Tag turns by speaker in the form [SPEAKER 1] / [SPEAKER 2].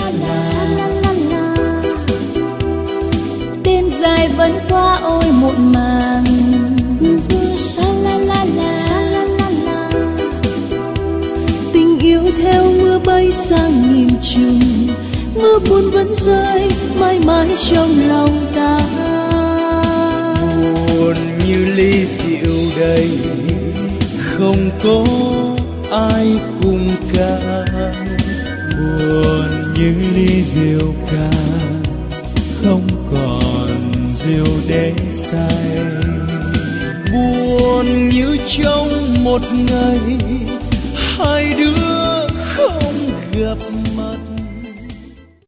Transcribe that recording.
[SPEAKER 1] đêm dài vẫn qua ôi muộn màng. Tình yêu theo mưa bay sang nghìn trùng, mưa buồn vẫn rơi mãi mãi trong lòng ta.
[SPEAKER 2] Buồn như ly rượu đầy, không có ai cùng ca. Buồn như ly rượu ca, không còn rượu để say. Buồn như trong một ngày hai đứa không gặp